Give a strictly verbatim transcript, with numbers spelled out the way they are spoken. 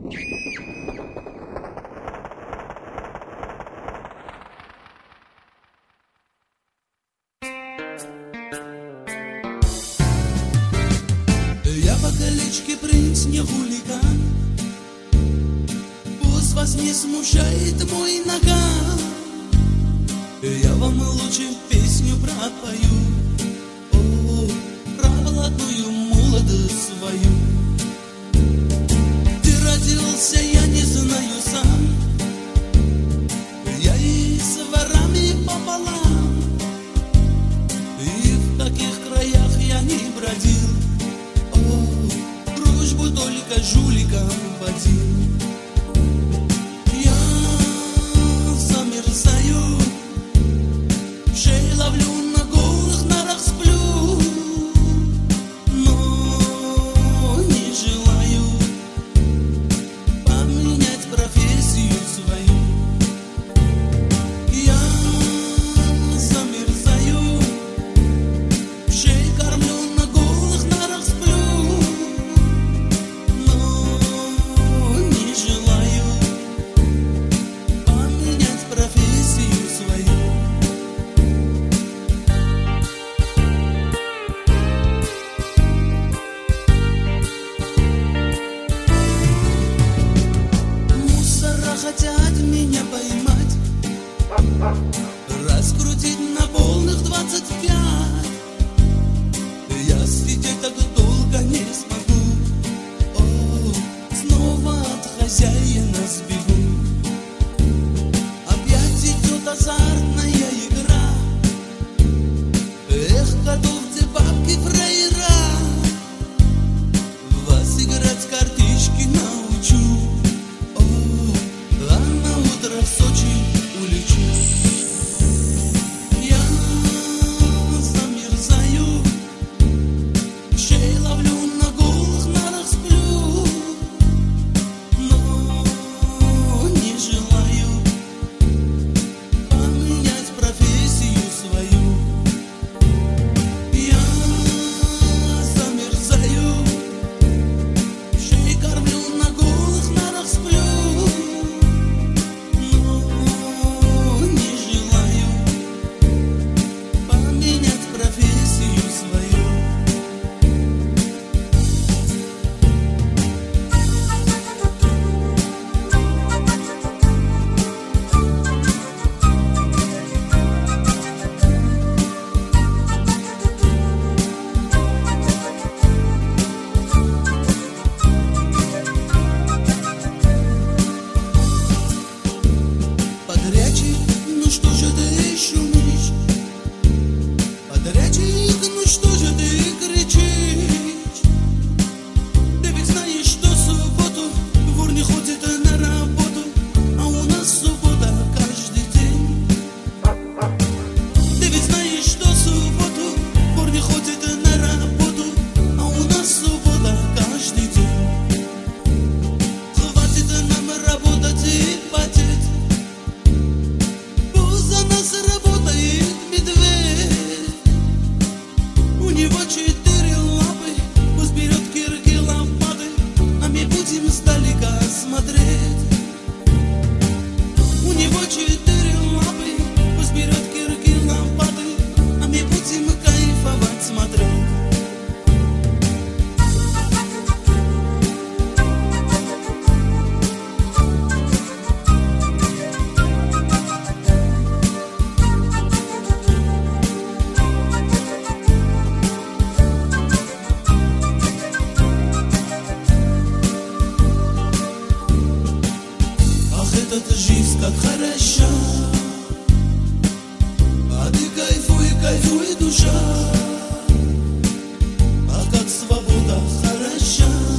Я по колечке принц, не хулиган, пусть вас не смущает мой наган. Я вам лучше песню пропою, о, про молодую молодость свою. Ты родился, я не знаю сам, я и с ворами пополам, и в таких краях я не бродил, о, дружбу только жуликам водил. Ловлю на голых нарах, сплю, но не желаю поменять профессию свою. Я замерзаю, шею кормлю, на голых нарах сплю, но не желаю поменять профессию свою. Хотят меня поймать, раскрутить на полных двадцать пять. Я сидеть так долго не смогу, о, снова от хозяина сбегу. Опять идет азартная игра, эх, готовьте бабки фраера, вас играть в картишки научу. В Сочи улечу. Я замерзаю, шею ловлю, на голых нарах сплю, но не желаю поменять профессию свою. Я замерзаю, шею кормлю, на голых нарах сплю. Ну что же ты шумишь, подрядчик, ну что же ты кричишь? Ты ведь знаешь, что в субботу вор не ходит на работу, а у нас суббота каждый день. Ты ведь знаешь, что в субботу вор не ходит на работу, а у нас суббота каждый день. Хватит нам работать и потеть, работает медведь. У него четыре лапы, пусть берет кирки, лопаты, а мы будем издалека смотреть. У него четыре лапы, пусть берет кирки, лопаты, а мы будем кайфовать смотреть. Эта жизнь как хороша, а ты кайфуй, кайфуй, душа, а как свобода хороша.